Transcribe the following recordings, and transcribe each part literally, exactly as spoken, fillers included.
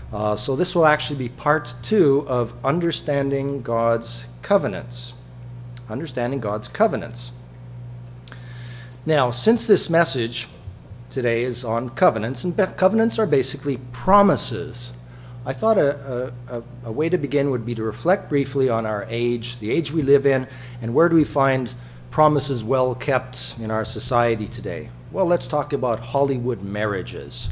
Uh, so this will actually be part two of understanding God's covenants. Understanding God's covenants. Now, since this message today is on covenants, and covenants are basically promises, I thought a, a, a way to begin would be to reflect briefly on our age, the age we live in, and where do we find promises well kept in our society today? Well, let's talk about Hollywood marriages.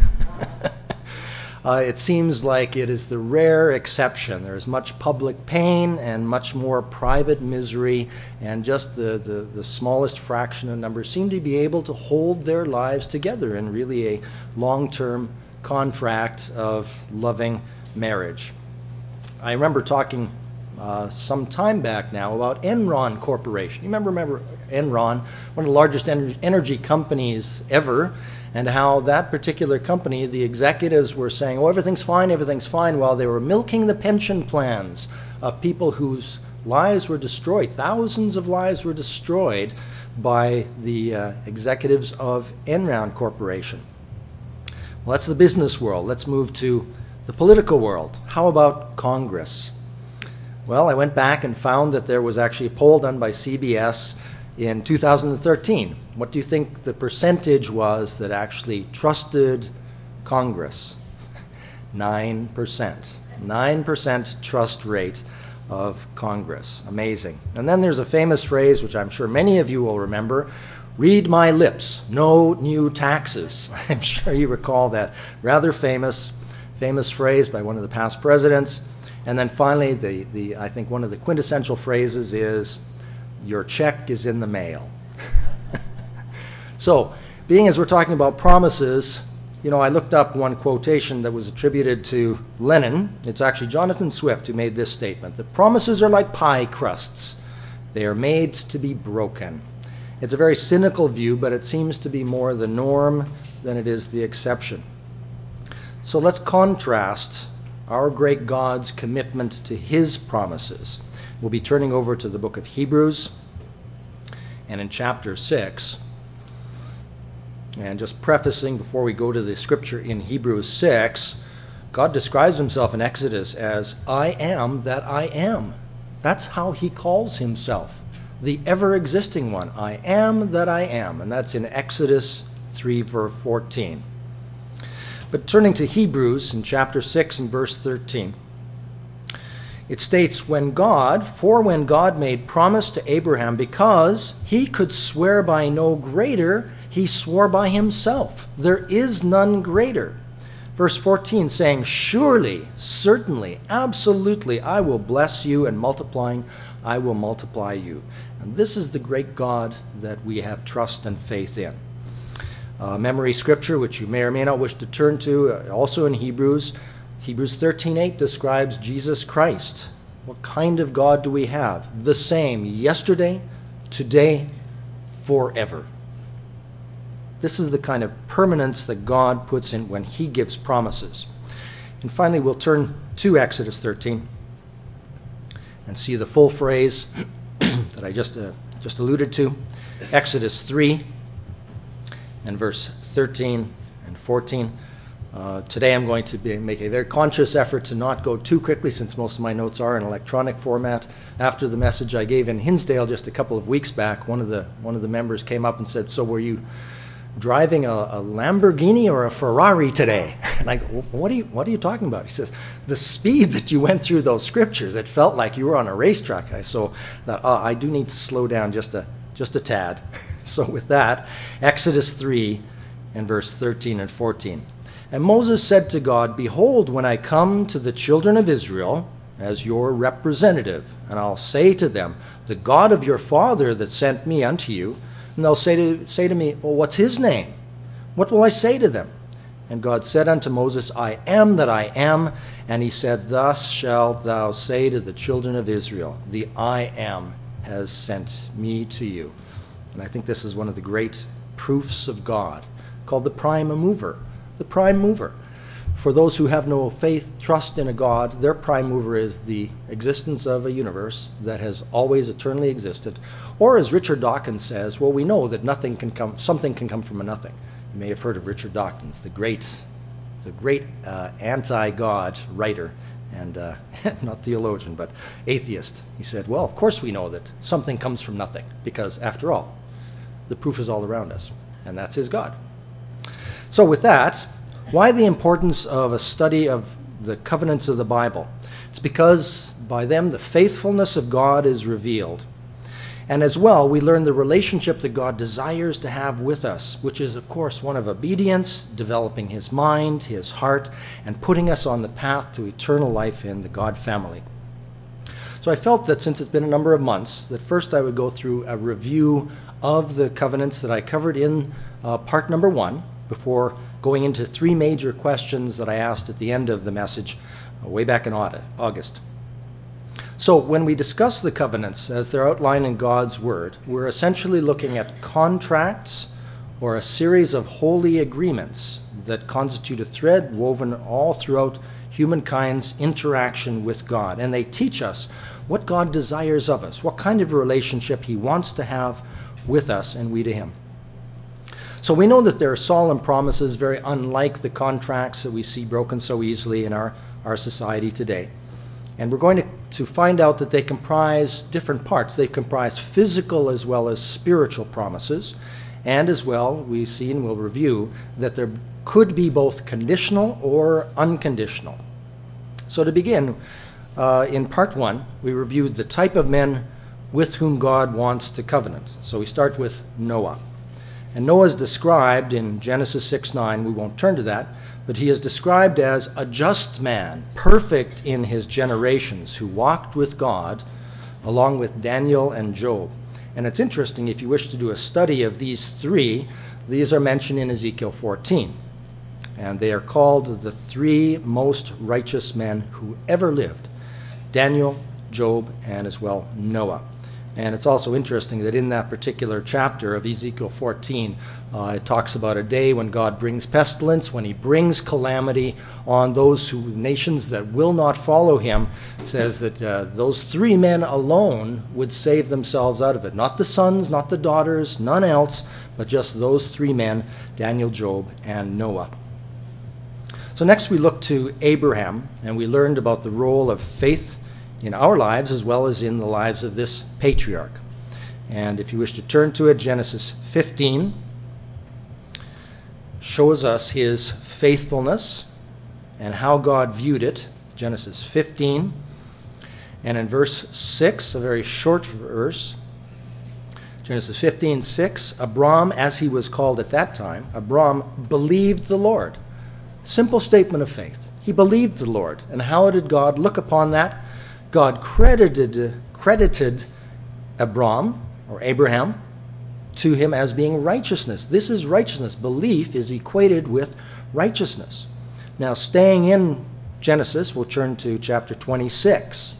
Uh, it seems like it is the rare exception. There is much public pain and much more private misery, and just the, the, the smallest fraction of numbers seem to be able to hold their lives together in really a long-term contract of loving marriage. I remember talking uh, some time back now about Enron Corporation. You remember, remember Enron, one of the largest ener- energy companies ever, and how that particular company, the executives were saying, oh, everything's fine, everything's fine, while they were milking the pension plans of people whose lives were destroyed. Thousands of lives were destroyed by the uh, executives of Enron Corporation. Well, that's the business world. Let's move to the political world. How about Congress? Well, I went back and found that there was actually a poll done by C B S in two thousand thirteen. What do you think the percentage was that actually trusted Congress? Nine percent. Nine percent trust rate of Congress. Amazing. And then there's a famous phrase, which I'm sure many of you will remember, read my lips, no new taxes. I'm sure you recall that rather famous, famous phrase by one of the past presidents. And then finally, the, the I think one of the quintessential phrases is, your check is in the mail. So, being as we're talking about promises, you know, I looked up one quotation that was attributed to Lenin. It's actually Jonathan Swift who made this statement, that promises are like pie crusts. They are made to be broken. It's a very cynical view, but it seems to be more the norm than it is the exception. So let's contrast our great God's commitment to his promises. We'll be turning over to the book of Hebrews, and in chapter six, and just prefacing before we go to the scripture in Hebrews six, God describes himself in Exodus as, I am that I am. That's how he calls himself, the ever-existing one. I am that I am, and that's in Exodus three, verse fourteen. But turning to Hebrews in chapter six and verse thirteen, it states, when God, for when God made promise to Abraham, because he could swear by no greater, he swore by himself. There is none greater. Verse fourteen saying, surely, certainly, absolutely, I will bless you, and multiplying, I will multiply you. And this is the great God that we have trust and faith in. Uh, memory scripture, which you may or may not wish to turn to, uh, also in Hebrews, Hebrews thirteen eight describes Jesus Christ. What kind of God do we have? The same yesterday, today, forever. This is the kind of permanence that God puts in when he gives promises. And finally, we'll turn to Exodus thirteen and see the full phrase that I just, uh, just alluded to. Exodus three and verse thirteen and fourteen. Uh, today I'm going to be, make a very conscious effort to not go too quickly, since most of my notes are in electronic format. After the message I gave in Hinsdale just a couple of weeks back, one of the one of the members came up and said, so were you driving a, a Lamborghini or a Ferrari today? And I go, what are you what are you talking about? He says, the speed that you went through those scriptures, it felt like you were on a racetrack. I so thought, oh, I do need to slow down just a just a tad. So with that, Exodus three and verse thirteen and fourteen. And Moses said to God, behold, when I come to the children of Israel as your representative, and I'll say to them, the God of your father that sent me unto you, and they'll say to, say to me, well, what's his name? What will I say to them? And God said unto Moses, I am that I am. And he said, thus shalt thou say to the children of Israel, the I am has sent me to you. And I think this is one of the great proofs of God, called the prime mover. The prime mover. For those who have no faith, trust in a God, their prime mover is the existence of a universe that has always eternally existed. Or as Richard Dawkins says, well, we know that nothing can come, something can come from a nothing. You may have heard of Richard Dawkins, the great, the great uh, anti-God writer, and uh, not theologian, but atheist. He said, well, of course we know that something comes from nothing, because after all, the proof is all around us, and that's his God. So with that, why the importance of a study of the covenants of the Bible? It's because by them the faithfulness of God is revealed. And as well, we learn the relationship that God desires to have with us, which is, of course, one of obedience, developing his mind, his heart, and putting us on the path to eternal life in the God family. So I felt that since it's been a number of months, that first I would go through a review of the covenants that I covered in uh, part number one, before going into three major questions that I asked at the end of the message uh, way back in August. So when we discuss the covenants as they're outlined in God's Word, we're essentially looking at contracts or a series of holy agreements that constitute a thread woven all throughout humankind's interaction with God. And they teach us what God desires of us, what kind of relationship he wants to have with us and we to him. So we know that there are solemn promises very unlike the contracts that we see broken so easily in our, our society today. And we're going to, to find out that they comprise different parts. They comprise physical as well as spiritual promises. And as well, we see and we'll review that there could be both conditional or unconditional. So to begin, uh, in part one, we reviewed the type of men with whom God wants to covenant. So we start with Noah. And Noah is described in Genesis six nine. We won't turn to that. But he is described as a just man, perfect in his generations, who walked with God, along with Daniel and Job. And it's interesting, if you wish to do a study of these three, these are mentioned in Ezekiel fourteen. And they are called the three most righteous men who ever lived: Daniel, Job, and as well Noah. And it's also interesting that in that particular chapter of Ezekiel fourteen, uh, it talks about a day when God brings pestilence, when he brings calamity on those who, nations that will not follow him. It says that uh, those three men alone would save themselves out of it. Not the sons, not the daughters, none else, but just those three men, Daniel, Job, and Noah. So next we look to Abraham, and we learned about the role of faith in our lives as well as in the lives of this patriarch. And if you wish to turn to it, Genesis fifteen shows us his faithfulness and how God viewed it. Genesis fifteen, and in verse six, a very short verse, Genesis fifteen six, Abram, as he was called at that time, Abram believed the Lord. Simple statement of faith. He believed the Lord. And how did God look upon that? God credited, credited Abram, or Abraham, to him as being righteousness. This is righteousness. Belief is equated with righteousness. Now, staying in Genesis, we'll turn to chapter twenty-six.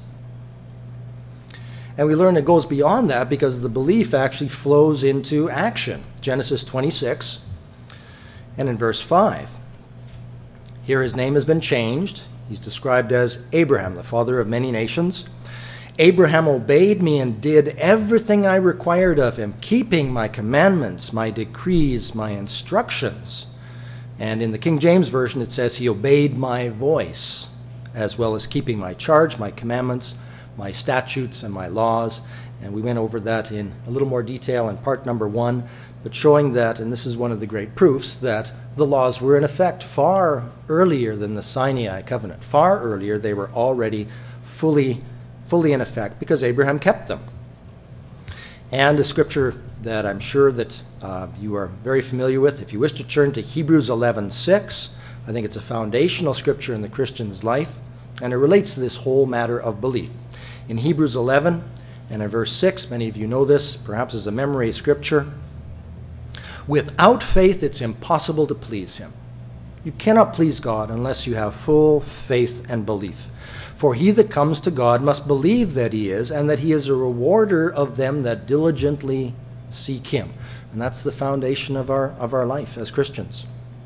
And we learn it goes beyond that because the belief actually flows into action. Genesis twenty-six, and in verse five. Here his name has been changed. He's described as Abraham, the father of many nations. Abraham obeyed me and did everything I required of him, keeping my commandments, my decrees, my instructions. And in the King James Version, it says he obeyed my voice, as well as keeping my charge, my commandments, my statutes, and my laws. And we went over that in a little more detail in part number one, but showing that, and this is one of the great proofs, that the laws were in effect far earlier than the Sinai covenant. Far earlier, they were already fully, fully in effect because Abraham kept them. And a scripture that I'm sure that uh, you are very familiar with, if you wish to turn to Hebrews eleven six, I think it's a foundational scripture in the Christian's life, and it relates to this whole matter of belief. In Hebrews eleven and in verse six, many of you know this, perhaps as a memory scripture, without faith, it's impossible to please him. You cannot please God unless you have full faith and belief. For he that comes to God must believe that he is, and that he is a rewarder of them that diligently seek him. And that's the foundation of our, of our life as Christians.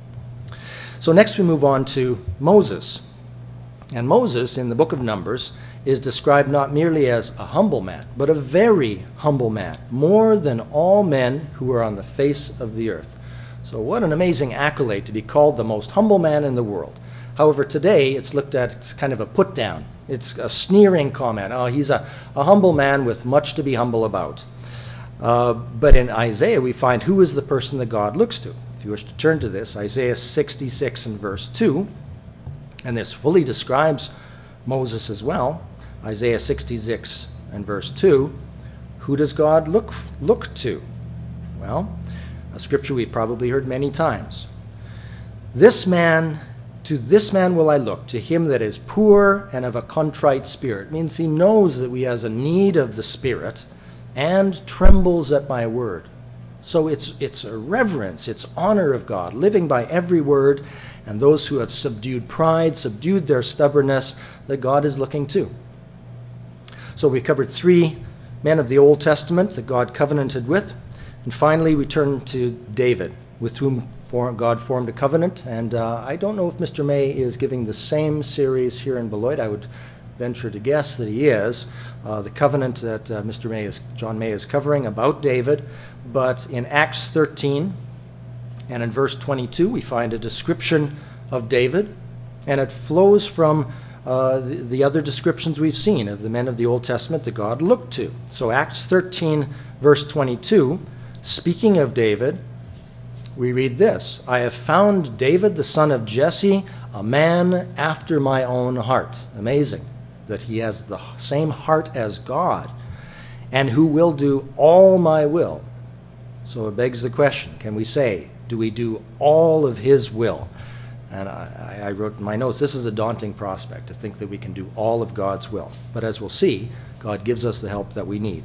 So next we move on to Moses. And Moses, in the book of Numbers, is described not merely as a humble man, but a very humble man, more than all men who are on the face of the earth. So what an amazing accolade to be called the most humble man in the world. However, today it's looked at as kind of a put down. It's a sneering comment. Oh, he's a, a humble man with much to be humble about. Uh, but in Isaiah, we find who is the person that God looks to. If you wish to turn to this, Isaiah sixty-six and verse two, and this fully describes Moses as well. Isaiah sixty-six and verse two, who does God look, look to? Well, a scripture we've probably heard many times. This man, to this man will I look, to him that is poor and of a contrite spirit. It means he knows that he has a need of the Spirit and trembles at my word. So it's it's a reverence, it's honor of God, living by every word, and those who have subdued pride, subdued their stubbornness, that God is looking to. So we covered three men of the Old Testament that God covenanted with. And finally, we turn to David, with whom God formed a covenant. And uh, I don't know if Mister May is giving the same series here in Beloit. I would venture to guess that he is. Uh, the covenant that uh, Mister May is, John May is covering about David. But in Acts thirteen and in verse twenty-two, we find a description of David. And it flows from uh, the, the other descriptions we've seen of the men of the Old Testament that God looked to. So Acts thirteen, verse twenty-two, speaking of David, we read this: I have found David, the son of Jesse, a man after my own heart. Amazing that he has the same heart as God, and who will do all my will. So it begs the question, can we say, do we do all of his will? And I, I wrote in my notes, this is a daunting prospect, to think that we can do all of God's will. But as we'll see, God gives us the help that we need.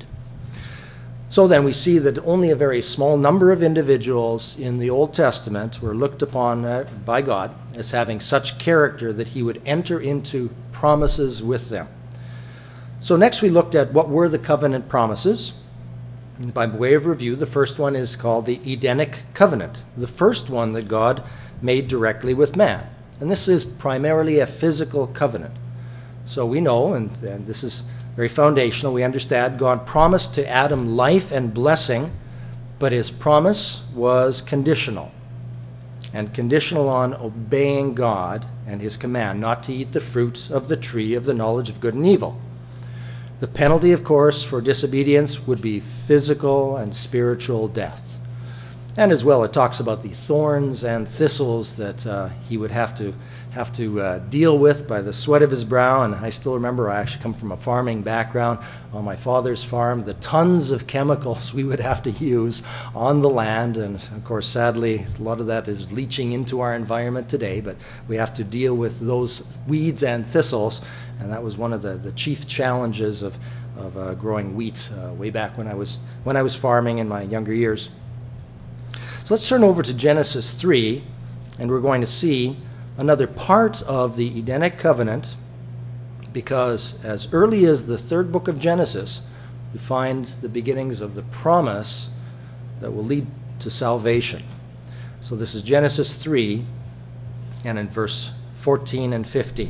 So then we see that only a very small number of individuals in the Old Testament were looked upon by God as having such character that he would enter into promises with them. So next we looked at what were the covenant promises. And by way of review, the first one is called the Edenic Covenant, the first one that God made directly with man. And this is primarily a physical covenant. So we know, and, and this is very foundational, we understand God promised to Adam life and blessing, but his promise was conditional. And conditional on obeying God and his command not to eat the fruit of the tree of the knowledge of good and evil. The penalty, of course, for disobedience would be physical and spiritual death. And as well, it talks about the thorns and thistles that uh, he would have to have to uh, deal with by the sweat of his brow. And I still remember, I actually come from a farming background. On my father's farm, the tons of chemicals we would have to use on the land. And of course, sadly, a lot of that is leaching into our environment today. But we have to deal with those weeds and thistles. And that was one of the, the chief challenges of, of uh, growing wheat uh, way back when I was when I was farming in my younger years. So let's turn over to Genesis three, and we're going to see another part of the Edenic Covenant, because as early as the third book of Genesis, we find the beginnings of the promise that will lead to salvation. So this is Genesis three, and in verse fourteen and fifteen.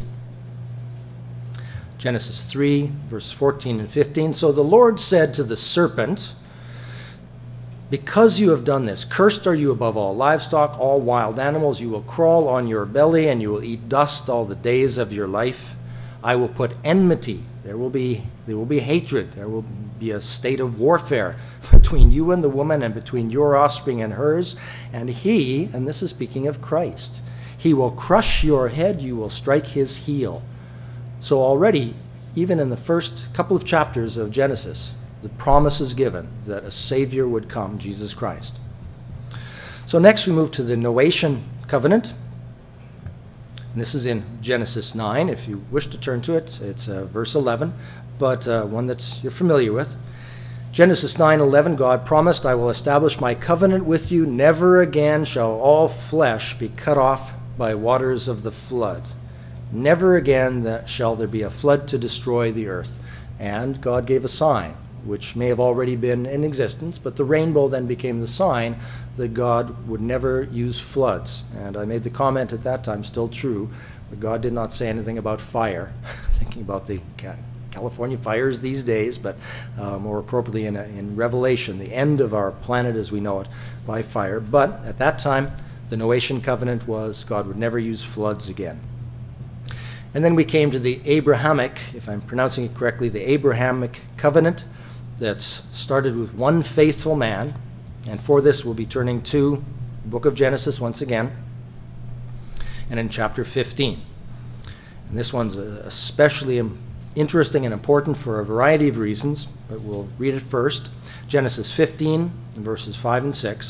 Genesis three, verse fourteen and fifteen. So the Lord said to the serpent, because you have done this, cursed are you above all livestock, all wild animals. You will crawl on your belly, and you will eat dust all the days of your life. I will put enmity. There will be, there will be hatred. There will be a state of warfare between you and the woman, and between your offspring and hers. And he, and this is speaking of Christ, he will crush your head, you will strike his heel. So already, even in the first couple of chapters of Genesis, the promise is given that a Savior would come, Jesus Christ. So next we move to the Noachian covenant. And this is in Genesis nine. If you wish to turn to it, it's uh, verse eleven, but uh, one that you're familiar with. Genesis nine eleven, God promised, I will establish my covenant with you. Never again shall all flesh be cut off by waters of the flood. Never again shall there be a flood to destroy the earth. And God gave a sign, which may have already been in existence, but the rainbow then became the sign that God would never use floods. And I made the comment at that time, still true, but God did not say anything about fire, thinking about the California fires these days, but uh, more appropriately in, in Revelation, the end of our planet as we know it by fire. But at that time, the Noachian covenant was God would never use floods again. And then we came to the Abrahamic, if I'm pronouncing it correctly, the Abrahamic covenant that's started with one faithful man. And for this, we'll be turning to the book of Genesis once again, and in chapter fifteen. And this one's especially interesting and important for a variety of reasons, but we'll read it first. Genesis fifteen, verses five and six.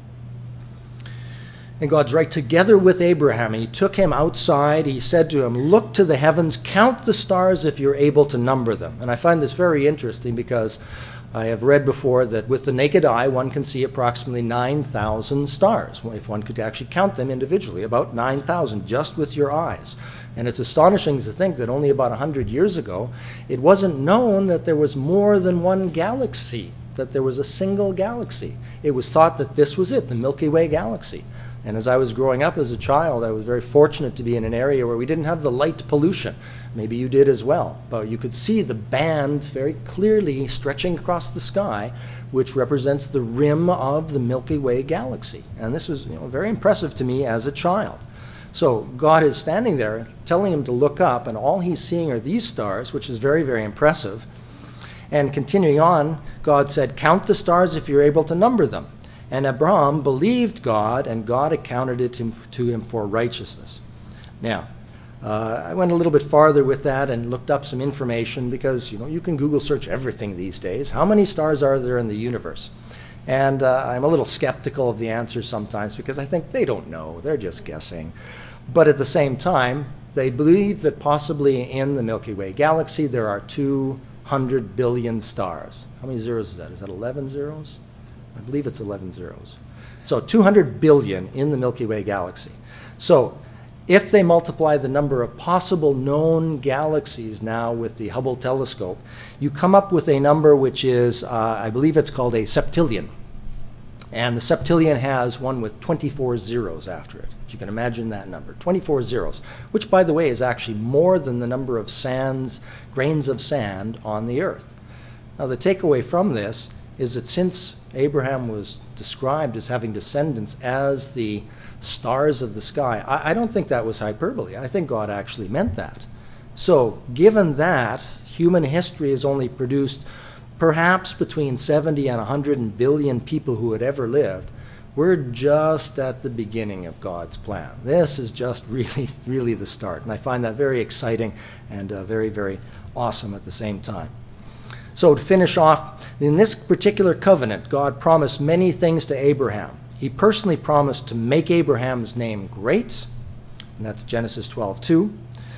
And God's right, together with Abraham, and he took him outside. He said to him, look to the heavens, count the stars if you're able to number them. And I find this very interesting because I have read before that with the naked eye, one can see approximately nine thousand stars, if one could actually count them individually, about nine thousand just with your eyes. And it's astonishing to think that only about one hundred years ago, it wasn't known that there was more than one galaxy, that there was a single galaxy. It was thought that this was it, the Milky Way galaxy. And as I was growing up as a child, I was very fortunate to be in an area where we didn't have the light pollution. Maybe you did as well. But you could see the band very clearly stretching across the sky, which represents the rim of the Milky Way galaxy. And this was, you know, very impressive to me as a child. So God is standing there telling him to look up, and all he's seeing are these stars, which is very, very impressive. And continuing on, God said, count the stars if you're able to number them. And Abraham believed God, and God accounted it to him for righteousness. Now, uh, I went a little bit farther with that and looked up some information because, you know, you can Google search everything these days. How many stars are there in the universe? And uh, I'm a little skeptical of the answers sometimes because I think they don't know. They're just guessing. But at the same time, they believe that possibly in the Milky Way galaxy there are two hundred billion stars. How many zeros is that? Is that eleven zeros? I believe it's eleven zeros. So two hundred billion in the Milky Way galaxy. So if they multiply the number of possible known galaxies now with the Hubble telescope, you come up with a number which is, uh, I believe it's called a septillion. And the septillion has one with twenty-four zeros after it. If you can imagine that number, twenty-four zeros, which, by the way, is actually more than the number of sands, grains of sand on the earth. Now, the takeaway from this is that since Abraham was described as having descendants as the stars of the sky, I, I don't think that was hyperbole. I think God actually meant that. So given that human history has only produced perhaps between seventy and one hundred billion people who had ever lived, we're just at the beginning of God's plan. This is just really, really the start. And I find that very exciting and uh, very, very awesome at the same time. So to finish off, in this particular covenant, God promised many things to Abraham. He personally promised to make Abraham's name great, and that's Genesis twelve two.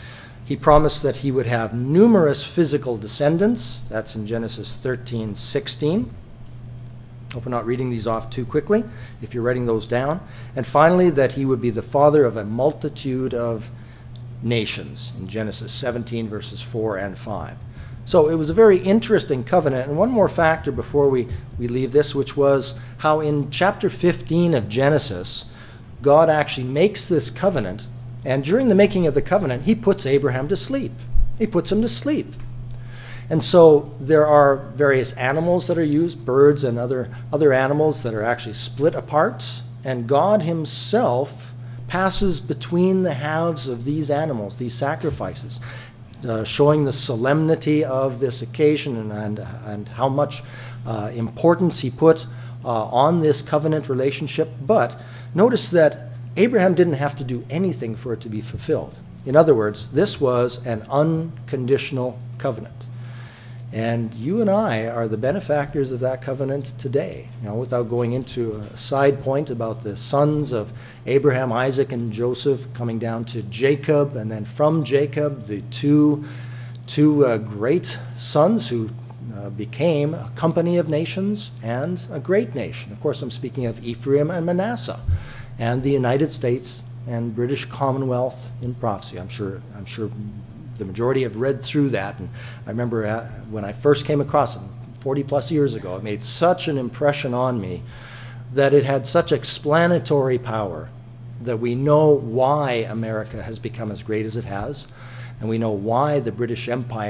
He promised that he would have numerous physical descendants. That's in Genesis thirteen sixteen. Hope we're not reading these off too quickly, if you're writing those down. And finally, that he would be the father of a multitude of nations, in Genesis seventeen, verses four and five. So it was a very interesting covenant. And one more factor before we, we leave this, which was how in chapter fifteen of Genesis, God actually makes this covenant. And during the making of the covenant, he puts Abraham to sleep. He puts him to sleep. And so there are various animals that are used, birds and other, other animals that are actually split apart. And God himself passes between the halves of these animals, these sacrifices, Uh, showing the solemnity of this occasion and, and, and how much uh, importance he put uh, on this covenant relationship. But notice that Abraham didn't have to do anything for it to be fulfilled. In other words, this was an unconditional covenant. And you and I are the benefactors of that covenant today. You know, without going into a side point about the sons of Abraham, Isaac, and Joseph coming down to Jacob, and then from Jacob, the two, two uh, great sons who uh, became a company of nations and a great nation. Of course, I'm speaking of Ephraim and Manasseh, and the United States and British Commonwealth in prophecy. I'm sure, I'm sure the majority have read through that. And I remember uh, when I first came across it forty plus years ago, it made such an impression on me that it had such explanatory power that we know why America has become as great as it has, and we know why the British Empire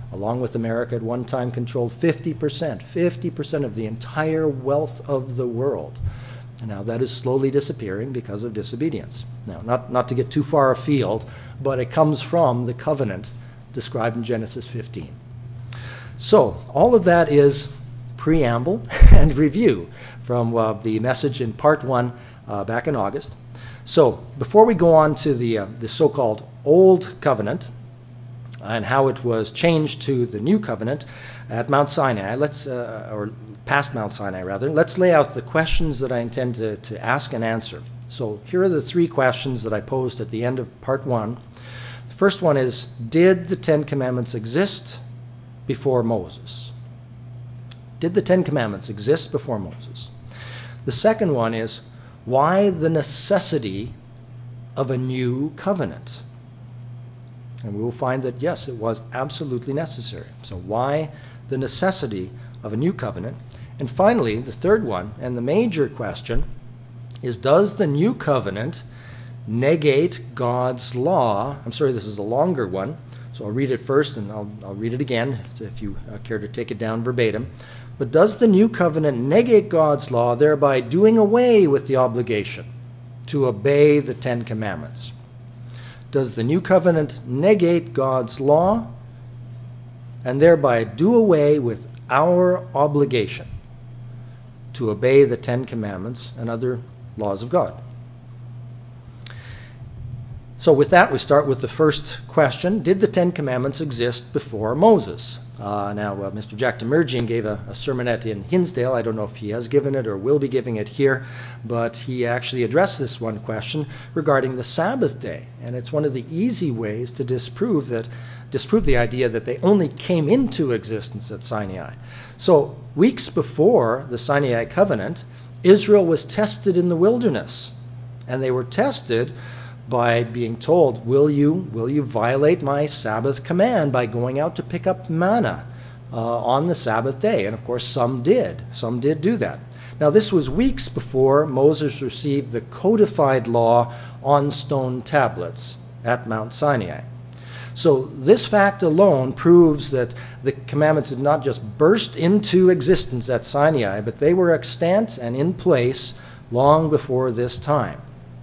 along with America, at one time controlled fifty percent, fifty percent of the entire wealth of the world. And now that is slowly disappearing because of disobedience. Now, not, not to get too far afield, but it comes from the covenant described in Genesis fifteen. So, all of that is preamble and review from uh, the message in part one uh, back in August. So, before we go on to the, uh, the so-called Old Covenant and how it was changed to the New Covenant at Mount Sinai, let's, uh, or past Mount Sinai rather, let's lay out the questions that I intend to, to ask and answer. So, here are the three questions that I posed at the end of part one. The first one is, did the Ten Commandments exist before Moses? Did the Ten Commandments exist before Moses? The second one is, why the necessity of a new covenant? And we will find that, yes, it was absolutely necessary. So why the necessity of a new covenant? And finally, the third one, and the major question, is does the new covenant negate God's law? I'm sorry, this is a longer one, so I'll read it first and I'll, I'll read it again if, if you uh, care to take it down verbatim. But does the new covenant negate God's law, thereby doing away with the obligation to obey the Ten Commandments? Does the new covenant negate God's law and thereby do away with our obligation to obey the Ten Commandments and other laws of God? So with that, we start with the first question. Did the Ten Commandments exist before Moses? Uh, now, uh, Mister Jack Demerjian gave a, a sermonette in Hinsdale. I don't know if he has given it or will be giving it here, but he actually addressed this one question regarding the Sabbath day. And it's one of the easy ways to disprove that, disprove the idea that they only came into existence at Sinai. So, weeks before the Sinai covenant, Israel was tested in the wilderness. And they were tested by being told, will you, will you violate my Sabbath command by going out to pick up manna uh, on the Sabbath day? And of course, some did. Some did do that. Now, this was weeks before Moses received the codified law on stone tablets at Mount Sinai. So this fact alone proves that the commandments did not just burst into existence at Sinai, but they were extant and in place long before this time.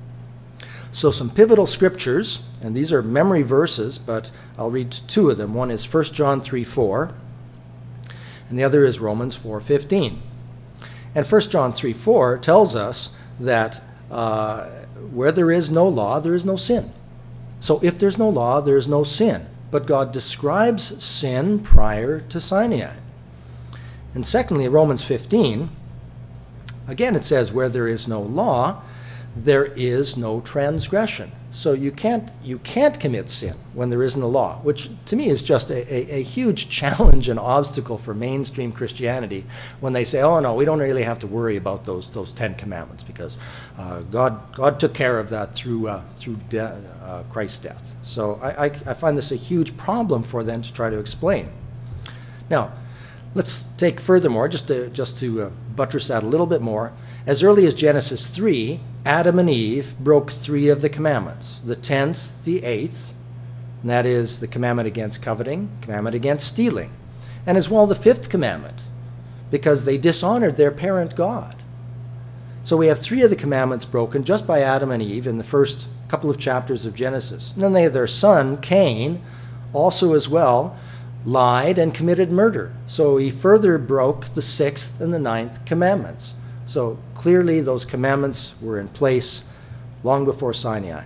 So some pivotal scriptures, and these are memory verses, but I'll read two of them. One is First John three four, and the other is Romans four fifteen. And First John three four tells us that uh, where there is no law, there is no sin. So if there's no law, there is no sin. But God describes sin prior to Sinai. And secondly, Romans fifteen, again it says, where there is no law, there is no transgression. So you can't you can't commit sin when there isn't a law, which to me is just a, a, a huge challenge and obstacle for mainstream Christianity when they say, oh no, we don't really have to worry about those those Ten Commandments because uh, God God took care of that through uh, through de- uh, Christ's death. So I, I, I find this a huge problem for them to try to explain. Now, let's take furthermore, just to, just to uh, buttress that a little bit more. As early as Genesis three, Adam and Eve broke three of the commandments. The tenth, the eighth, and that is the commandment against coveting, commandment against stealing, and as well the fifth commandment, because they dishonored their parent God. So we have three of the commandments broken just by Adam and Eve in the first couple of chapters of Genesis. And then they have their son, Cain, also as well, lied and committed murder. So he further broke the sixth and the ninth commandments. So clearly those commandments were in place long before Sinai.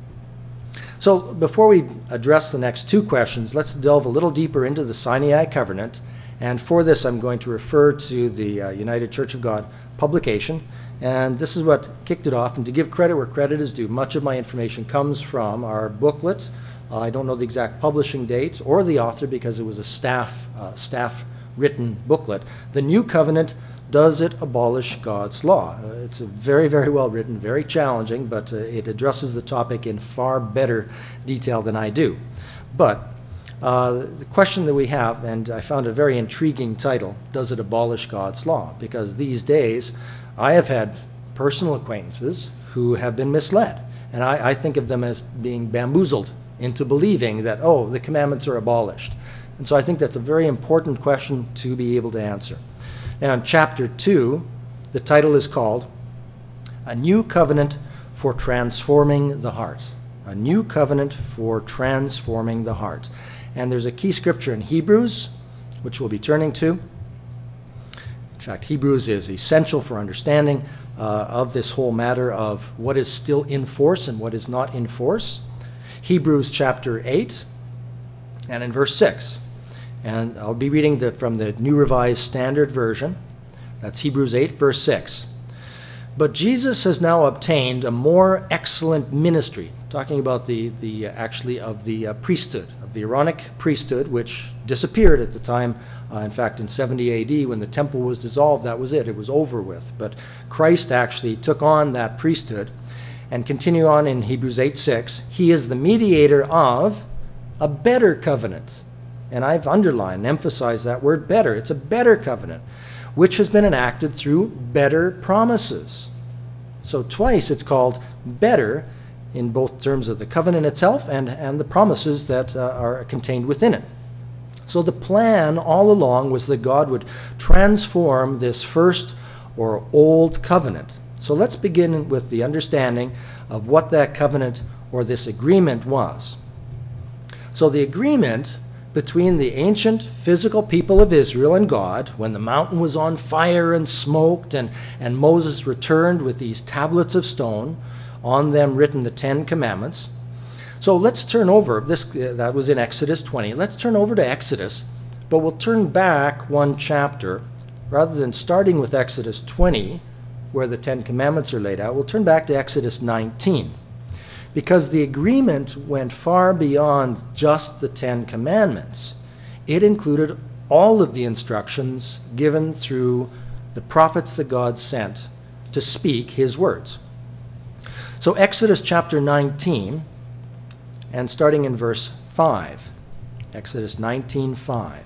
So before we address the next two questions, let's delve a little deeper into the Sinai covenant. And for this, I'm going to refer to the uh, United Church of God publication. And this is what kicked it off. And to give credit where credit is due, much of my information comes from our booklet. Uh, I don't know the exact publishing date or the author because it was a staff, uh, staff written booklet. The New Covenant, Does It Abolish God's Law? Uh, it's a very, very well written, very challenging, but uh, it addresses the topic in far better detail than I do. But uh, the question that we have, and I found a very intriguing title, Does It Abolish God's Law? Because these days I have had personal acquaintances who have been misled, and I, I think of them as being bamboozled into believing that, oh, the commandments are abolished. And so I think that's a very important question to be able to answer. Now in chapter two, the title is called A New Covenant for Transforming the Heart. A New Covenant for Transforming the Heart. And there's a key scripture in Hebrews, which we'll be turning to. In fact, Hebrews is essential for understanding uh, of this whole matter of what is still in force and what is not in force. Hebrews chapter eight, and in verse six. And I'll be reading the, from the New Revised Standard Version. That's Hebrews eight, verse six. But Jesus has now obtained a more excellent ministry, talking about the, the uh, actually of the uh, priesthood, of the Aaronic priesthood, which disappeared at the time. Uh, in fact, in seventy A D, when the temple was dissolved, that was it. It was over with. But Christ actually took on that priesthood. And continue on in Hebrews eight six. He is the mediator of a better covenant. And I've underlined and emphasized that word better. It's a better covenant, which has been enacted through better promises. So twice it's called better in both terms of the covenant itself and, and the promises that uh, are contained within it. So the plan all along was that God would transform this first or old covenant. So let's begin with the understanding of what that covenant or this agreement was. So the agreement between the ancient physical people of Israel and God, when the mountain was on fire and smoked, and, and Moses returned with these tablets of stone, on them written the Ten Commandments. So let's turn over, this uh, that was in Exodus twenty. Let's turn over to Exodus, but we'll turn back one chapter. Rather than starting with Exodus twenty, where the Ten Commandments are laid out, we'll turn back to Exodus nineteen. Because the agreement went far beyond just the Ten Commandments. It included all of the instructions given through the prophets that God sent to speak his words. So Exodus chapter nineteen, and starting in verse five. Exodus nineteen five.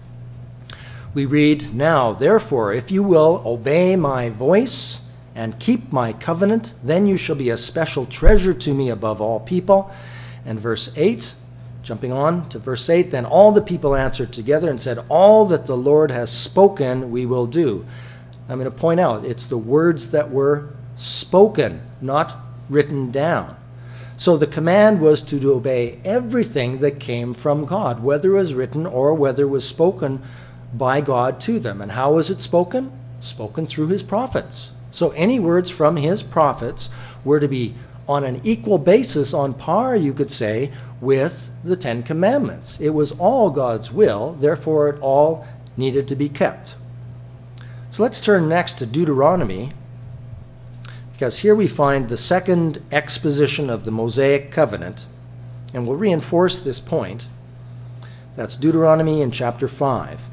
We read, "Now, therefore, if you will obey my voice and keep my covenant, then you shall be a special treasure to me above all people." And verse eight, jumping on to verse eight, "Then all the people answered together and said, all that the Lord has spoken we will do." I'm going to point out, it's the words that were spoken, not written down. So the command was to obey everything that came from God, whether it was written or whether it was spoken by God to them. And how was it spoken? Spoken through his prophets. So any words from his prophets were to be on an equal basis, on par, you could say, with the Ten Commandments. It was all God's will, therefore it all needed to be kept. So let's turn next to Deuteronomy, because here we find the second exposition of the Mosaic covenant, and we'll reinforce this point. That's Deuteronomy in chapter five.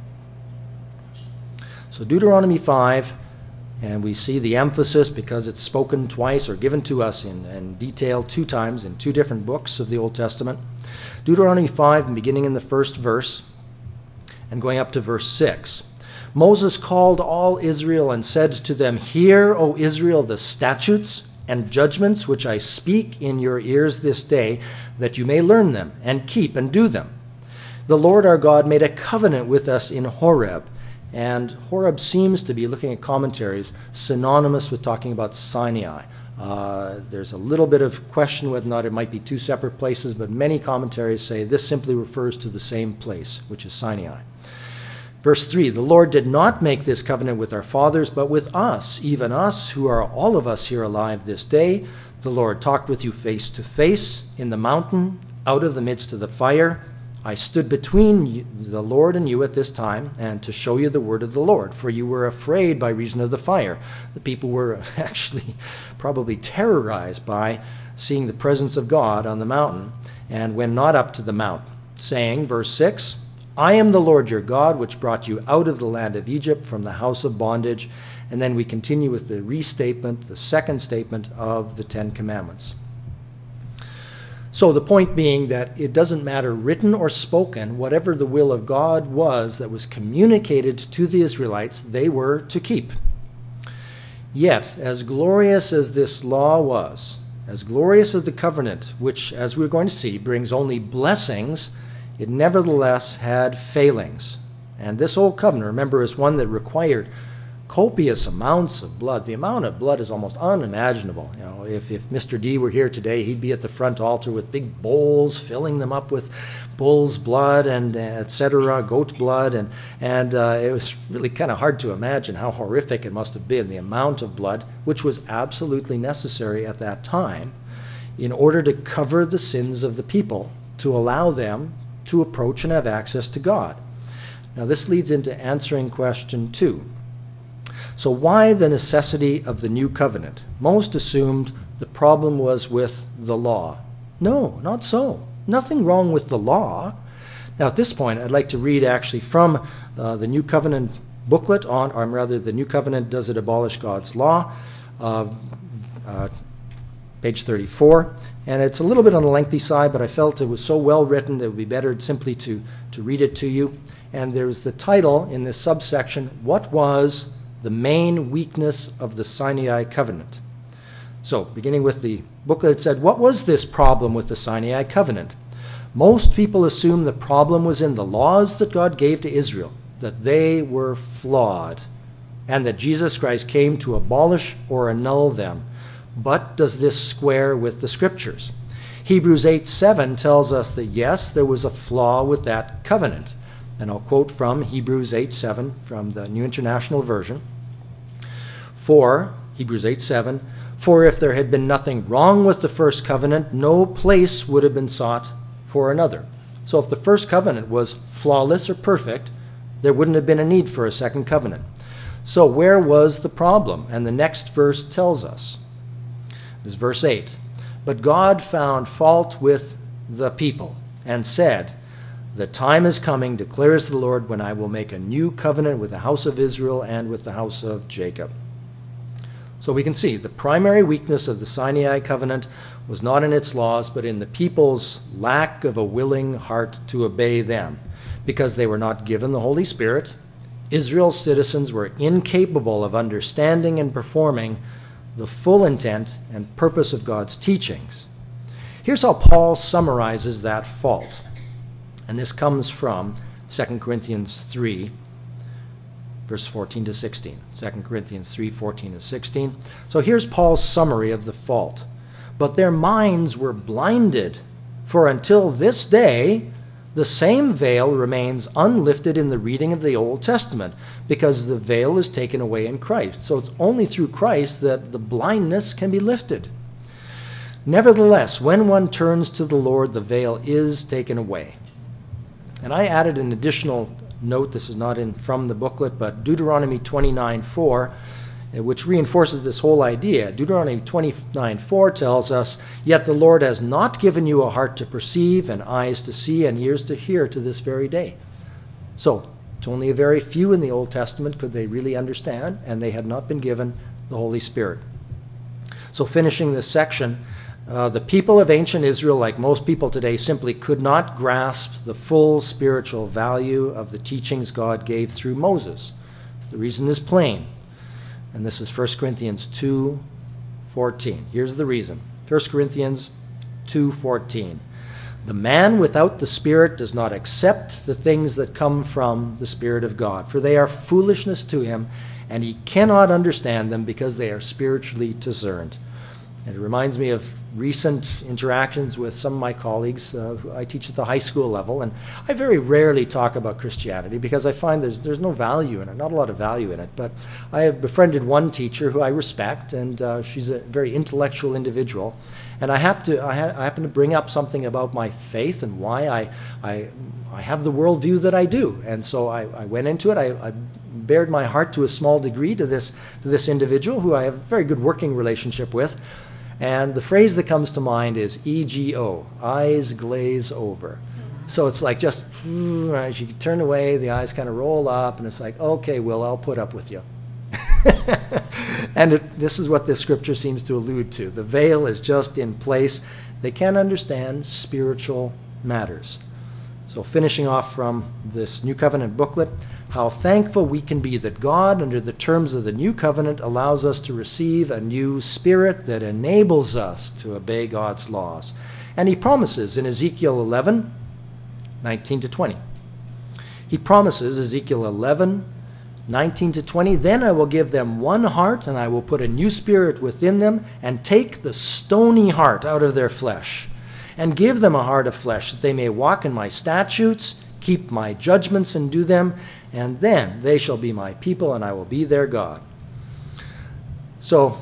So Deuteronomy five, and we see the emphasis because it's spoken twice or given to us in, in detail two times in two different books of the Old Testament. Deuteronomy five, beginning in the first verse and going up to verse six. "Moses called all Israel and said to them, Hear, O Israel, the statutes and judgments which I speak in your ears this day, that you may learn them and keep and do them. The Lord our God made a covenant with us in Horeb." And Horeb seems to be, looking at commentaries, synonymous with talking about Sinai. Uh, there's a little bit of question whether or not it might be two separate places, but many commentaries say this simply refers to the same place, which is Sinai. Verse three, "The Lord did not make this covenant with our fathers, but with us, even us, who are all of us here alive this day. The Lord talked with you face to face in the mountain, out of the midst of the fire. I stood between you, the Lord and you at this time, and to show you the word of the Lord, for you were afraid by reason of the fire." The people were actually probably terrorized by seeing the presence of God on the mountain, and went not up to the mount, saying, verse six, "I am the Lord your God, which brought you out of the land of Egypt from the house of bondage." And then we continue with the restatement, the second statement of the Ten Commandments. So the point being that it doesn't matter written or spoken, whatever the will of God was that was communicated to the Israelites, they were to keep. Yet, as glorious as this law was, as glorious as the covenant, which, as we're going to see, brings only blessings, it nevertheless had failings. And this old covenant, remember, is one that required copious amounts of blood. The amount of blood is almost unimaginable. You know, if, if Mister D were here today, he'd be at the front altar with big bowls, filling them up with bull's blood and uh, et cetera, goat blood, and and uh, it was really kind of hard to imagine how horrific it must have been, the amount of blood, which was absolutely necessary at that time in order to cover the sins of the people, to allow them to approach and have access to God. Now this leads into answering question two. So why the necessity of the new covenant? Most assumed the problem was with the law. No, not so. Nothing wrong with the law. Now at this point, I'd like to read actually from uh, the New Covenant booklet on, or rather the New Covenant, Does It Abolish God's Law? Uh, uh, page thirty-four. And it's a little bit on the lengthy side, but I felt it was so well written that it would be better simply to, to read it to you. And there's the title in this subsection, What Was the Main Weakness of the Sinai Covenant? So, beginning with the booklet, it said, what was this problem with the Sinai Covenant? Most people assume the problem was in the laws that God gave to Israel, that they were flawed, and that Jesus Christ came to abolish or annul them. But does this square with the Scriptures? Hebrews eight seven tells us that yes, there was a flaw with that covenant. And I'll quote from Hebrews eight seven from the New International Version. For, Hebrews eight seven, for if there had been nothing wrong with the first covenant, no place would have been sought for another. So if the first covenant was flawless or perfect, there wouldn't have been a need for a second covenant. So where was the problem? And the next verse tells us. This is verse eight. But God found fault with the people and said, the time is coming, declares the Lord, when I will make a new covenant with the house of Israel and with the house of Jacob. So we can see the primary weakness of the Sinai covenant was not in its laws, but in the people's lack of a willing heart to obey them. Because they were not given the Holy Spirit, Israel's citizens were incapable of understanding and performing the full intent and purpose of God's teachings. Here's how Paul summarizes that fault. And this comes from Second Corinthians three, verse fourteen to sixteen. Second Corinthians three, fourteen to sixteen. So here's Paul's summary of the fault. But their minds were blinded, for until this day, the same veil remains unlifted in the reading of the Old Testament, because the veil is taken away in Christ. So it's only through Christ that the blindness can be lifted. Nevertheless, when one turns to the Lord, the veil is taken away. And I added an additional note. This is not in from the booklet, but Deuteronomy twenty-nine four, which reinforces this whole idea. Deuteronomy twenty-nine four tells us, yet the Lord has not given you a heart to perceive, and eyes to see, and ears to hear to this very day. So, to only a very few in the Old Testament could they really understand, and they had not been given the Holy Spirit. So finishing this section, uh, the people of ancient Israel, like most people today, simply could not grasp the full spiritual value of the teachings God gave through Moses. The reason is plain. And this is First Corinthians two fourteen. Here's the reason. First Corinthians two fourteen. The man without the Spirit does not accept the things that come from the Spirit of God, for they are foolishness to him, and he cannot understand them because they are spiritually discerned. And it reminds me of recent interactions with some of my colleagues uh, who I teach at the high school level, and I very rarely talk about Christianity because I find there's there's no value in it, not a lot of value in it. But I have befriended one teacher who I respect, and uh, she's a very intellectual individual, and I have to I, ha- I happen to bring up something about my faith and why I I I have the worldview that I do, and so I, I went into it. I, I bared my heart to a small degree to this to this individual who I have a very good working relationship with. And the phrase that comes to mind is E G O, eyes glaze over. So it's like just, as you turn away, the eyes kind of roll up, and it's like, okay, Will, I'll put up with you. And it, this is what this scripture seems to allude to. The veil is just in place. They can't understand spiritual matters. So finishing off from this New Covenant booklet, how thankful we can be that God, under the terms of the New Covenant, allows us to receive a new spirit that enables us to obey God's laws. And he promises in Ezekiel eleven, nineteen to twenty. He promises, Ezekiel eleven, nineteen to twenty, then I will give them one heart, and I will put a new spirit within them, and take the stony heart out of their flesh, and give them a heart of flesh, that they may walk in my statutes, keep my judgments, and do them, and then they shall be my people, and I will be their God. So,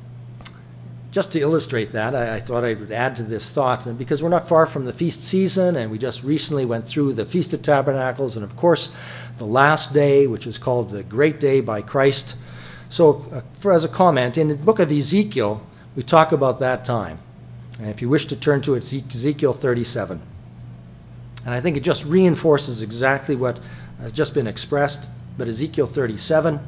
just to illustrate that, I, I thought I would add to this thought, because we're not far from the feast season, and we just recently went through the Feast of Tabernacles, and of course, the last day, which is called the Great Day by Christ. So, uh, for as a comment, in the book of Ezekiel, we talk about that time. And if you wish to turn to it, Ezekiel thirty-seven. And I think it just reinforces exactly what has just been expressed. But Ezekiel thirty-seven,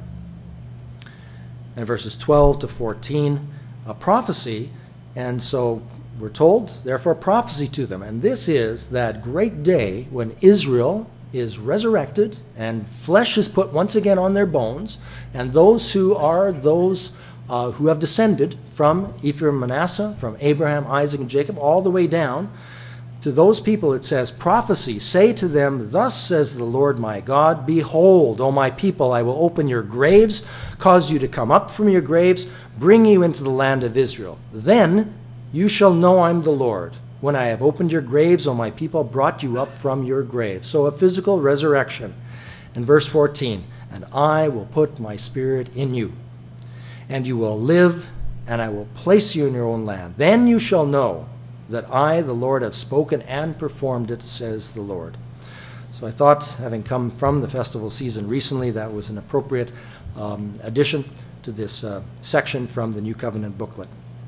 and verses twelve to fourteen, a prophecy, and so we're told, therefore prophecy to them. And this is that great day when Israel is resurrected and flesh is put once again on their bones, and those who are those uh, who have descended from Ephraim, Manasseh, from Abraham, Isaac, and Jacob, all the way down to those people, it says, prophecy, say to them, thus says the Lord my God, behold, O my people, I will open your graves, cause you to come up from your graves, bring you into the land of Israel. Then you shall know I'm the Lord, when I have opened your graves, O my people, brought you up from your graves. So a physical resurrection. In verse fourteen, and I will put my spirit in you, and you will live, and I will place you in your own land. Then you shall know that I, the Lord, have spoken and performed it, says the Lord. So I thought, having come from the festival season recently, that was an appropriate um, addition to this uh, section from the New Covenant booklet.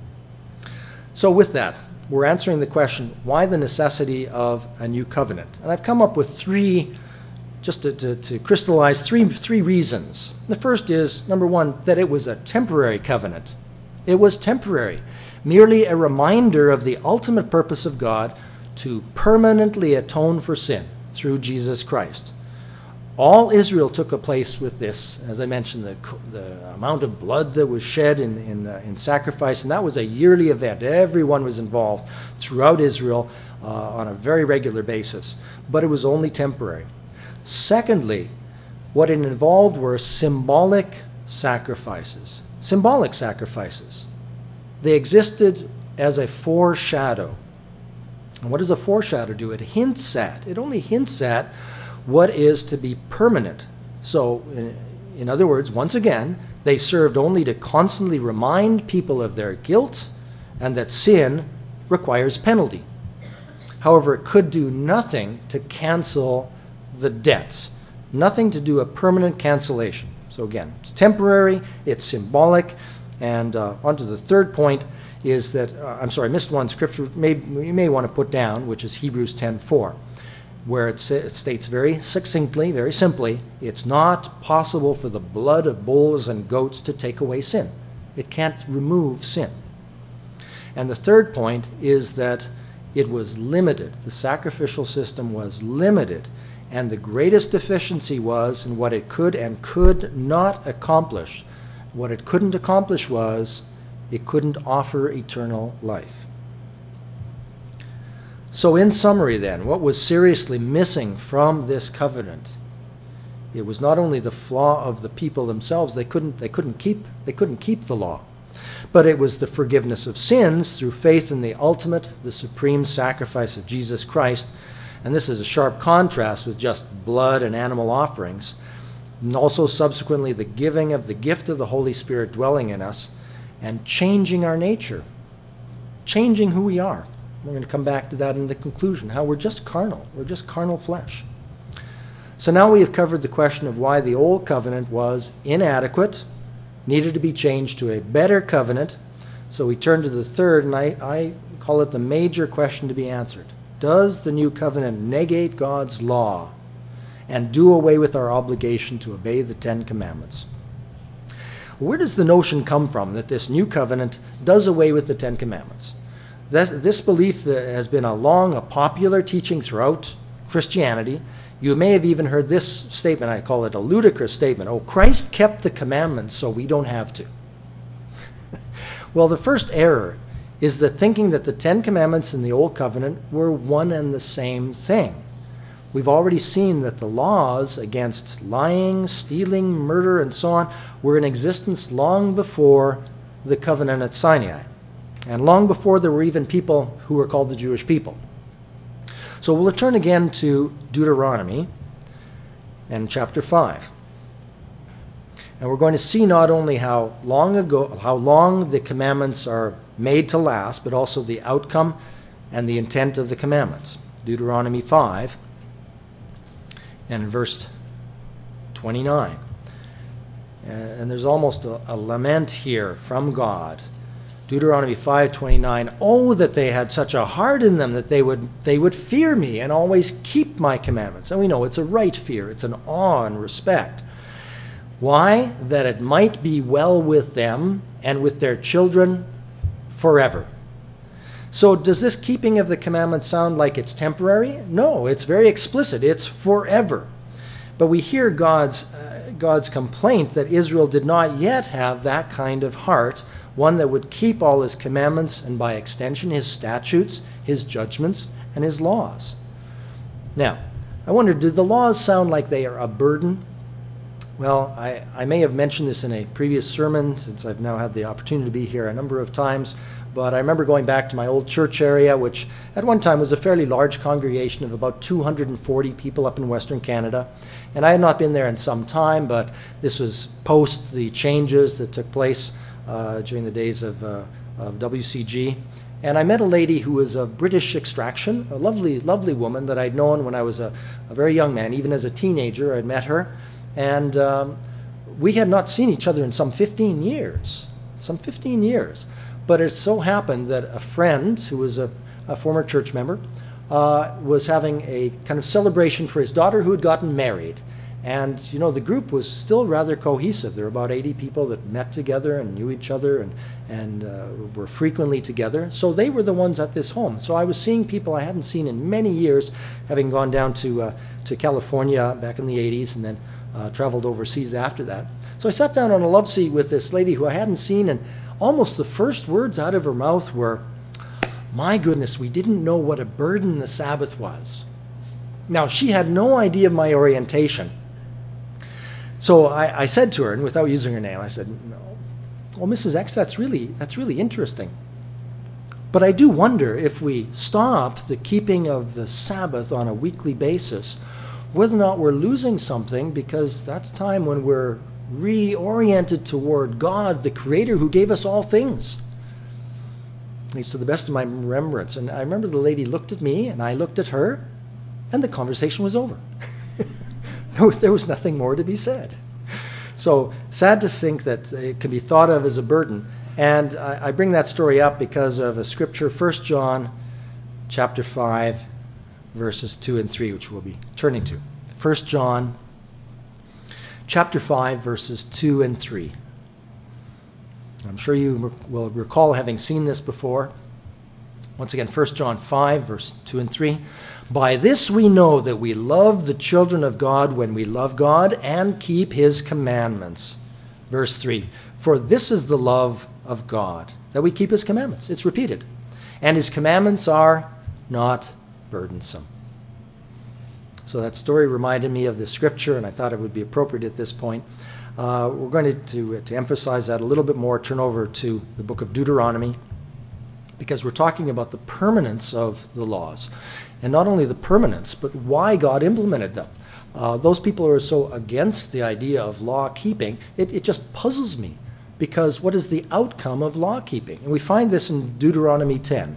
So with that, we're answering the question, why the necessity of a new covenant? And I've come up with three, just to, to, to crystallize three, three reasons. The first is, number one, that it was a temporary covenant. It was temporary. Merely a reminder of the ultimate purpose of God to permanently atone for sin through Jesus Christ. All Israel took a place with this. As I mentioned, the, the amount of blood that was shed in, in, uh, in sacrifice, and that was a yearly event. Everyone was involved throughout Israel uh, on a very regular basis, but it was only temporary. Secondly, what it involved were symbolic sacrifices. Symbolic sacrifices. They existed as a foreshadow. And what does a foreshadow do? It hints at, it only hints at what is to be permanent. So, in, in other words, once again, they served only to constantly remind people of their guilt and that sin requires penalty. However, it could do nothing to cancel the debt, nothing to do a permanent cancellation. So again, it's temporary, it's symbolic. And uh, on to the third point is that, uh, I'm sorry, I missed one scripture may, you may want to put down, which is Hebrews ten four, where it, sa- it states very succinctly, very simply, it's not possible for the blood of bulls and goats to take away sin. It can't remove sin. And the third point is that it was limited. The sacrificial system was limited. And the greatest deficiency was in what it could and could not accomplish. What it couldn't accomplish was it couldn't offer eternal life. So in summary then, what was seriously missing from this covenant? It was not only the flaw of the people themselves, they couldn't, they couldn't keep, they couldn't keep the law, but it was the forgiveness of sins through faith in the ultimate, the supreme sacrifice of Jesus Christ. And this is a sharp contrast with just blood and animal offerings. And also subsequently the giving of the gift of the Holy Spirit dwelling in us and changing our nature, changing who we are. We're going to come back to that in the conclusion, how we're just carnal. We're just carnal flesh. So now we have covered the question of why the old covenant was inadequate, needed to be changed to a better covenant. So we turn to the third, and I, I call it the major question to be answered. Does the new covenant negate God's law and do away with our obligation to obey the Ten Commandments? Where does the notion come from that this new covenant does away with the Ten Commandments? This, this belief that has been a long, a popular teaching throughout Christianity. You may have even heard this statement, I call it a ludicrous statement. Oh, Christ kept the commandments, so we don't have to. Well, the first error is the thinking that the Ten Commandments in the Old Covenant were one and the same thing. we've already seen that the laws against lying, stealing, murder, and so on were in existence long before the covenant at Sinai, and long before there were even people who were called the Jewish people. So we'll turn again to Deuteronomy and chapter five. And we're going to see not only how long ago, how long the commandments are made to last, but also the outcome and the intent of the commandments. Deuteronomy five and verse twenty-nine. And there's almost a, a lament here from God. Deuteronomy five twenty-nine, oh, that they had such a heart in them that they would they would fear me and always keep my commandments. And we know it's a right fear. It's an awe and respect. Why? That it might be well with them and with their children forever. So does this keeping of the commandments sound like it's temporary? No, it's very explicit. It's forever. But we hear God's, uh, God's complaint that Israel did not yet have that kind of heart, one that would keep all his commandments and by extension his statutes, his judgments, and his laws. Now, I wonder, did the laws sound like they are a burden? Well, I, I may have mentioned this in a previous sermon, since I've now had the opportunity to be here a number of times, but I remember going back to my old church area, which at one time was a fairly large congregation of about two hundred forty people up in Western Canada. And I had not been there in some time, but this was post the changes that took place uh, during the days of, uh, of W C G. And I met a lady who was of British extraction, a lovely, lovely woman that I'd known when I was a, a very young man. Even as a teenager, I'd met her. And um, we had not seen each other in some fifteen years, some fifteen years. But it so happened that a friend who was a, a former church member uh, was having a kind of celebration for his daughter who had gotten married. And, you know, the group was still rather cohesive. There were about eighty people that met together and knew each other and, and uh, were frequently together. So they were the ones at this home. So I was seeing people I hadn't seen in many years, having gone down to, uh, to California back in the eighties and then uh, traveled overseas after that. So I sat down on a love seat with this lady who I hadn't seen, and almost the first words out of her mouth were, "My goodness, we didn't know what a burden the Sabbath was." Now, she had no idea of my orientation. So I, I said to her, and without using her name, I said, "No, well, Missus X, that's really, that's really interesting. But I do wonder if we stop the keeping of the Sabbath on a weekly basis, whether or not we're losing something, because that's time when we're reoriented toward God, the Creator who gave us all things." At least to the best of my remembrance. And I remember the lady looked at me, and I looked at her, and the conversation was over. There was nothing more to be said. So sad to think that it can be thought of as a burden. And I, I bring that story up because of a scripture, First John chapter five, verses two and three, which we'll be turning to. First John chapter five, verses two and three. I'm sure you will recall having seen this before. Once again, First John five, verse two and three. "By this we know that we love the children of God when we love God and keep his commandments." Verse three. "For this is the love of God, that we keep his commandments." It's repeated. "And his commandments are not burdensome." So that story reminded me of the scripture, and I thought it would be appropriate at this point. Uh, we're going to, to, to emphasize that a little bit more, turn over to the book of Deuteronomy, because we're talking about the permanence of the laws. And not only the permanence, but why God implemented them. Uh, those people who are so against the idea of law keeping, it, it just puzzles me, because what is the outcome of law keeping? And we find this in Deuteronomy ten.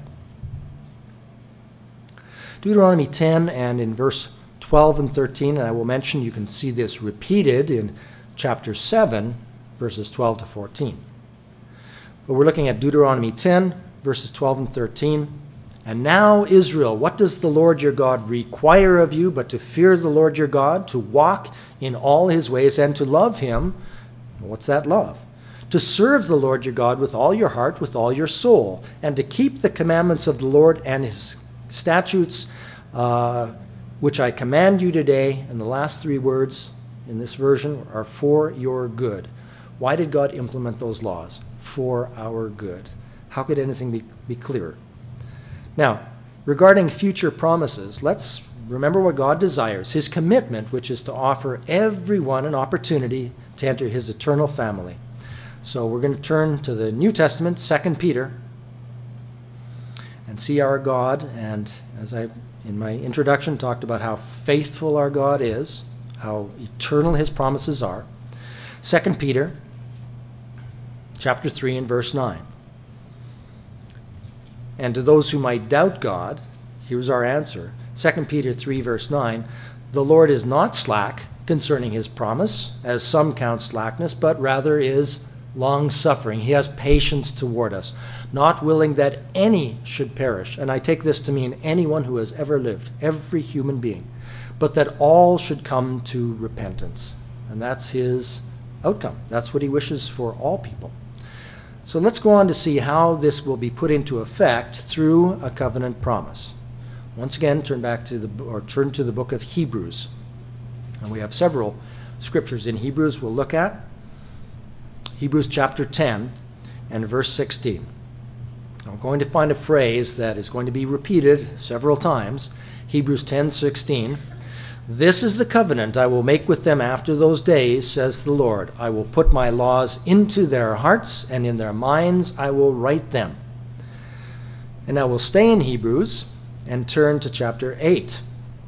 Deuteronomy ten, and in verse twelve and thirteen, and I will mention you can see this repeated in chapter seven, verses twelve to fourteen. But we're looking at Deuteronomy ten, verses twelve and thirteen. "And now, Israel, what does the Lord your God require of you but to fear the Lord your God, to walk in all his ways, and to love him?" What's that love? "To serve the Lord your God with all your heart, with all your soul, and to keep the commandments of the Lord and his statutes, uh, which I command you today." And the last three words in this version are "for your good." Why did God implement those laws? For our good. How could anything be, be clearer? Now, regarding future promises, let's remember what God desires, his commitment, which is to offer everyone an opportunity to enter his eternal family. So we're going to turn to the New Testament, Second Peter, and see our God. And as I, in my introduction, talked about how faithful our God is, how eternal his promises are. Second Peter, chapter three and verse nine. And to those who might doubt God, here's our answer. Second Peter three, verse nine, the Lord is not slack concerning his promise, as some count slackness, but rather is long-suffering. He has patience toward us, not willing that any should perish. And I take this to mean anyone who has ever lived, every human being, but that all should come to repentance. And that's his outcome. That's what he wishes for all people. So let's go on to see how this will be put into effect through a covenant promise. Once again, turn back to the or turn to the book of Hebrews. And we have several scriptures in Hebrews we'll look at. Hebrews chapter ten and verse sixteen. We're going to find a phrase that is going to be repeated several times. Hebrews ten sixteen. This is the covenant I will make with them after those days, says the Lord. I will put my laws into their hearts, and in their minds I will write them. And I will stay in Hebrews and turn to chapter eight.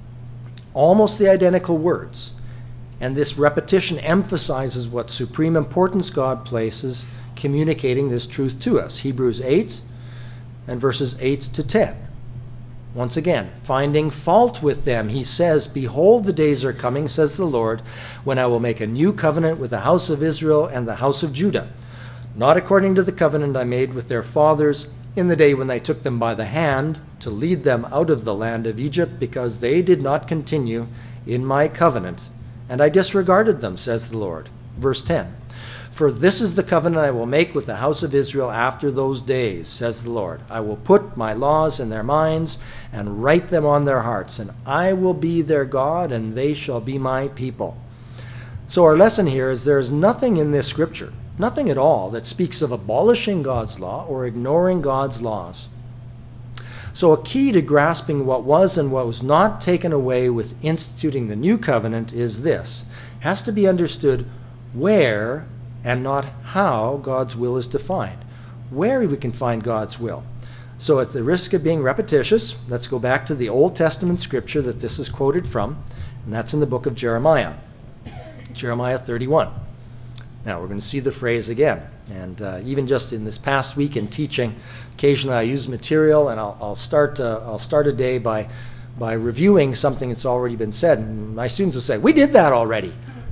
Almost the identical words. And this repetition emphasizes what supreme importance God places communicating this truth to us. Hebrews eight and verses eight to ten. Once again, finding fault with them, he says, behold, the days are coming, says the Lord, when I will make a new covenant with the house of Israel and the house of Judah, not according to the covenant I made with their fathers in the day when I took them by the hand to lead them out of the land of Egypt, because they did not continue in my covenant, and I disregarded them, says the Lord. Verse ten. For this is the covenant I will make with the house of Israel after those days, says the Lord. I will put my laws in their minds and write them on their hearts, and I will be their God, and they shall be my people. So our lesson here is there is nothing in this scripture, nothing at all, that speaks of abolishing God's law or ignoring God's laws. So a key to grasping what was and what was not taken away with instituting the new covenant is this. It has to be understood where and not how God's will is defined. Where we can find God's will. So at the risk of being repetitious, let's go back to the Old Testament scripture that this is quoted from, and that's in the book of Jeremiah. Jeremiah thirty-one. Now we're going to see the phrase again. And uh, even just in this past week in teaching, occasionally I use material, and I'll, I'll start uh, I'll start a day by by reviewing something that's already been said. And my students will say, "We did that already."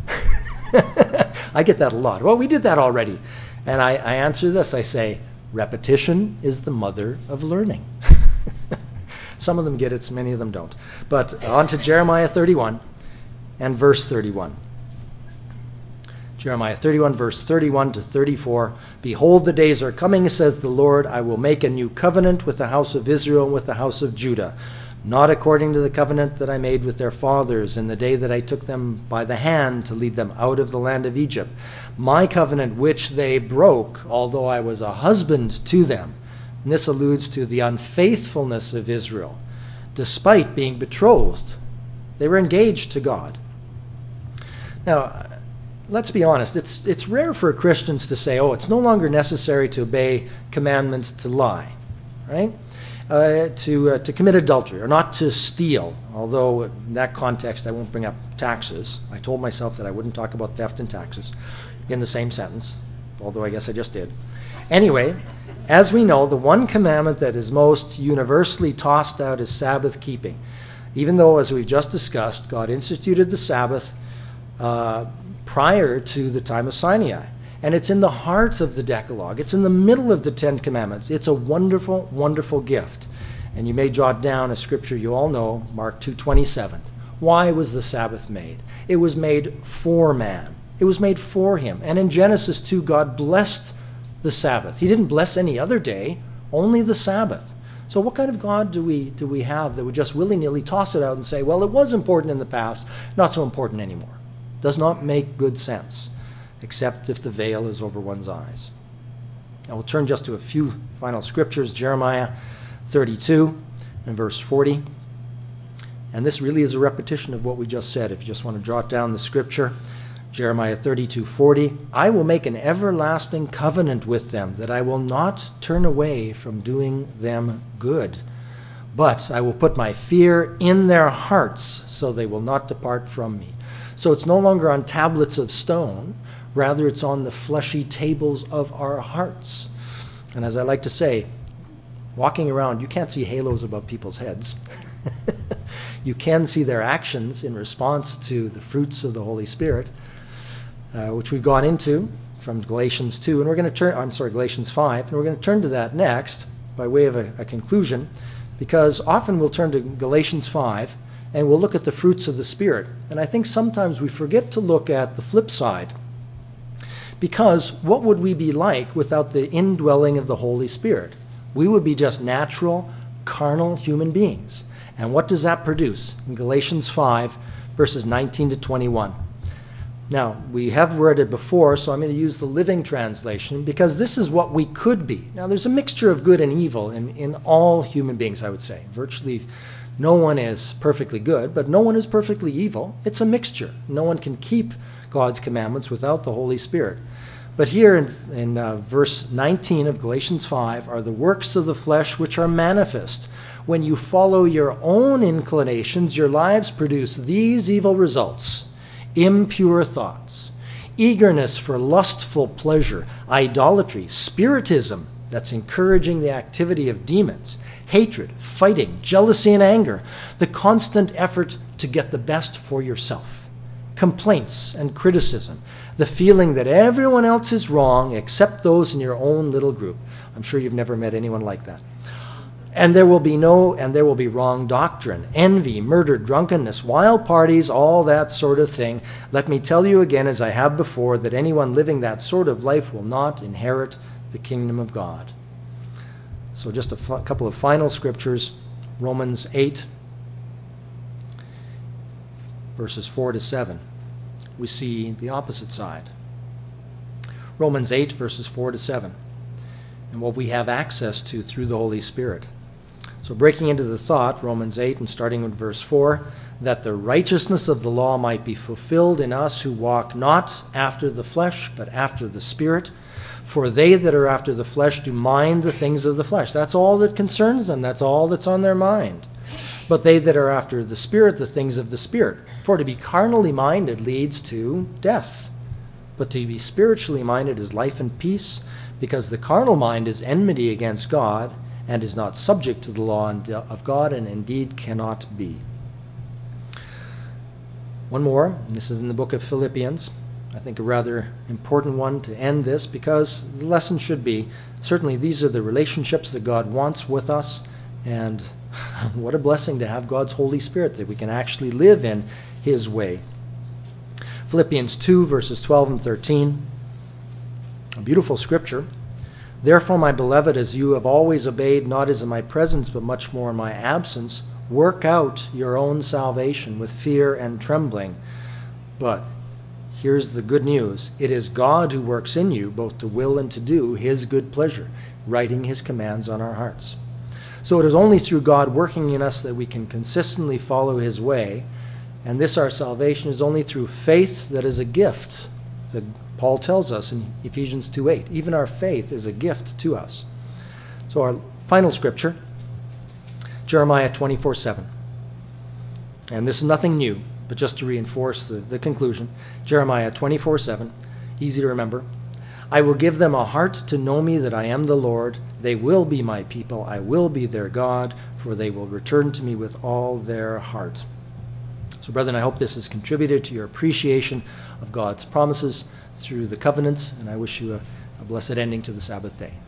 I get that a lot. Well, we did that already. And I, I answer this. I say, repetition is the mother of learning. Some of them get it, many of them don't. But on to Jeremiah thirty-one and verse thirty-one. Jeremiah thirty-one, verse thirty-one to thirty-four. Behold, the days are coming, says the Lord. I will make a new covenant with the house of Israel and with the house of Judah, not according to the covenant that I made with their fathers in the day that I took them by the hand to lead them out of the land of Egypt. My covenant which they broke, although I was a husband to them. And this alludes to the unfaithfulness of Israel. Despite being betrothed, they were engaged to God. Now, let's be honest. It's, it's rare for Christians to say, oh, it's no longer necessary to obey commandments to lie, right? Uh, to uh, to commit adultery or not to steal, although in that context I won't bring up taxes. I told myself that I wouldn't talk about theft and taxes in the same sentence, although I guess I just did. Anyway, as we know, the one commandment that is most universally tossed out is Sabbath keeping, even though, as we've just discussed, God instituted the Sabbath uh, prior to the time of Sinai. And it's in the heart of the Decalogue. It's in the middle of the Ten Commandments. It's a wonderful, wonderful gift. And you may jot down a scripture you all know, Mark two twenty-seven. Why was the Sabbath made? It was made for man. It was made for him. And in Genesis two, God blessed the Sabbath. He didn't bless any other day, only the Sabbath. So what kind of God do we do we have that would just willy-nilly toss it out and say, well, it was important in the past, not so important anymore? Does not make good sense, except if the veil is over one's eyes. I will turn just to a few final scriptures. Jeremiah thirty-two and verse forty. And this really is a repetition of what we just said. If you just want to jot down the scripture, Jeremiah thirty-two forty, I will make an everlasting covenant with them, that I will not turn away from doing them good. But I will put my fear in their hearts, so they will not depart from me. So it's no longer on tablets of stone, rather it's on the fleshy tables of our hearts. And as I like to say, walking around, you can't see halos above people's heads. You can see their actions in response to the fruits of the Holy Spirit, uh, which we've gone into from Galatians two, and we're going to turn, I'm sorry, Galatians five, and we're going to turn to that next by way of a, a conclusion, because often we'll turn to Galatians five and we'll look at the fruits of the Spirit. And I think sometimes we forget to look at the flip side, because what would we be like without the indwelling of the Holy Spirit? We would be just natural, carnal human beings. And what does that produce? In Galatians five, verses nineteen to twenty-one. Now, we have read it before, so I'm going to use the Living Translation, because this is what we could be. Now, there's a mixture of good and evil in, in all human beings, I would say. Virtually no one is perfectly good, but no one is perfectly evil. It's a mixture. No one can keep God's commandments without the Holy Spirit. But here in, in uh, verse nineteen of Galatians five are the works of the flesh which are manifest. When you follow your own inclinations, your lives produce these evil results: impure thoughts, eagerness for lustful pleasure, idolatry, spiritism, that's encouraging the activity of demons, hatred, fighting, jealousy, and anger, the constant effort to get the best for yourself, complaints and criticism, the feeling that everyone else is wrong except those in your own little group. I'm sure you've never met anyone like that. And there will be no, and there will be wrong doctrine, envy, murder, drunkenness, wild parties, all that sort of thing. Let me tell you again, as I have before, that anyone living that sort of life will not inherit the kingdom of God. So just a f- couple of final scriptures. Romans eight, verses four to seven. We see the opposite side. Romans eight, verses four to seven. And what we have access to through the Holy Spirit. So breaking into the thought, Romans eight, and starting with verse four, that the righteousness of the law might be fulfilled in us who walk not after the flesh, but after the Spirit. For they that are after the flesh do mind the things of the flesh. That's all that concerns them. That's all that's on their mind. But they that are after the Spirit, the things of the Spirit. For to be carnally minded leads to death. But to be spiritually minded is life and peace, because the carnal mind is enmity against God, and is not subject to the law of God, and indeed cannot be. One more, and this is in the book of Philippians. I think a rather important one to end this, because the lesson should be, certainly these are the relationships that God wants with us, and what a blessing to have God's Holy Spirit, that we can actually live in His way. Philippians two, verses twelve and thirteen, a beautiful scripture. Therefore, my beloved, as you have always obeyed, not as in my presence, but much more in my absence, work out your own salvation with fear and trembling. But here's the good news. It is God who works in you, both to will and to do His good pleasure, writing His commands on our hearts. So it is only through God working in us that we can consistently follow His way. And this, our salvation, is only through faith that is a gift, that Paul tells us in Ephesians two eight. Even our faith is a gift to us. So our final scripture, Jeremiah twenty-four seven. And this is nothing new, but just to reinforce the, the conclusion. Jeremiah twenty-four seven, easy to remember. I will give them a heart to know me, that I am the Lord. They will be my people. I will be their God, for they will return to me with all their heart. So, brethren, I hope this has contributed to your appreciation of God's promises through the covenants, and I wish you a, a blessed ending to the Sabbath day.